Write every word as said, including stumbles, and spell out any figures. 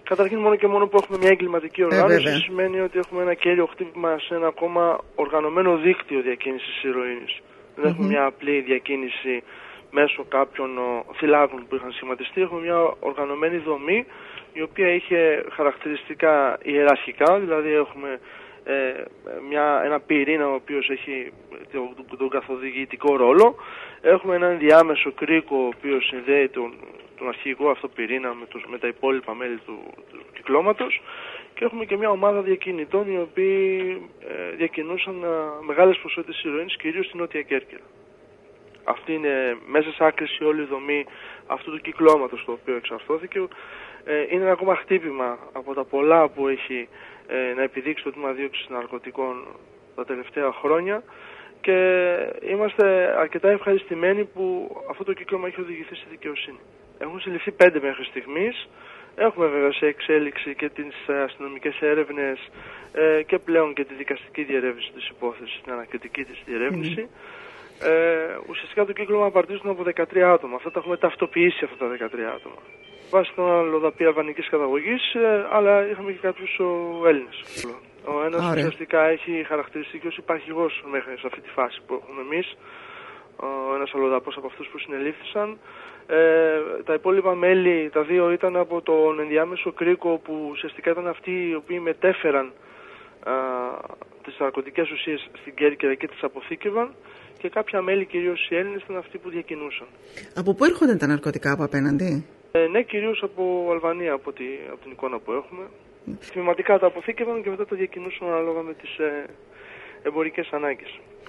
Καταρχήν, μόνο και μόνο που έχουμε μια εγκληματική οργάνωση ε, σημαίνει ότι έχουμε ένα κέριο χτύπημα σε ένα ακόμα οργανωμένο δίκτυο διακίνησης ηρωίνης. Mm-hmm. Δεν έχουμε μια απλή διακίνηση μέσω κάποιων φυλάκων που είχαν σχηματιστεί. Έχουμε μια οργανωμένη δομή η οποία είχε χαρακτηριστικά ιεραρχικά, δηλαδή έχουμε ε, μια, ένα πυρήνα ο οποίος έχει τον, τον καθοδηγητικό ρόλο. Έχουμε έναν διάμεσο κρίκο ο οποίος συνδέει τον, τον αρχηγικό αυτό πυρήνα με, τους, με τα υπόλοιπα μέλη του, του κυκλώματος και έχουμε και μια ομάδα διακινητών οι οποίοι ε, διακινούσαν ε, μεγάλες ποσότητες ηρωίνης κυρίως στην Νότια Κέρκυρα. Αυτή είναι μέσα σε άκρηση όλη η δομή αυτού του κυκλώματος το οποίο εξαρθώθηκε. Ε, είναι ένα ακόμα χτύπημα από τα πολλά που έχει ε, να επιδείξει το τμήμα δίωξης ναρκωτικών τα τελευταία χρόνια και είμαστε αρκετά ευχαριστημένοι που αυτό το κύκλωμα έχει οδηγηθεί στη δικαιοσύνη. Έχουν συλληφθεί πέντε μέχρι στιγμής. Έχουμε βέβαια σε εξέλιξη και τις αστυνομικές έρευνες ε, και πλέον και τη δικαστική διερεύνηση της υπόθεσης, την ανακριτική της διερεύνηση. Mm. Ε, ουσιαστικά το κύκλωμα απαρτίζεται από δεκατρία άτομα. Αυτά τα έχουμε ταυτοποιήσει αυτά τα δεκατρία άτομα. Βάσει των αλλοδαπή αλβανικής καταγωγής, ε, αλλά είχαμε και κάποιους Έλληνες. Ο ένας Άρα. ουσιαστικά έχει χαρακτηριστεί ως υπαρχηγός μέχρι σε αυτή τη φάση που έχουμε εμείς. Ο ένας αλλοδαπός από αυτούς που συνελήφθησαν. Ε, τα υπόλοιπα μέλη, τα δύο ήταν από τον ενδιάμεσο κρίκο που ουσιαστικά ήταν αυτοί οι οποίοι μετέφεραν α, τις ναρκωτικές ουσίες στην Κέρκυρα και τις αποθήκευαν και κάποια μέλη, κυρίως οι Έλληνες, ήταν αυτοί που διακινούσαν. Από πού έρχονταν τα ναρκωτικά, από απέναντι? Ε, ναι, κυρίως από Αλβανία, από, τη, από την εικόνα που έχουμε. Θυμηματικά τα αποθήκευαν και μετά τα διακινούσαν ανάλογα με τις ε, εμπορικές ανάγκες.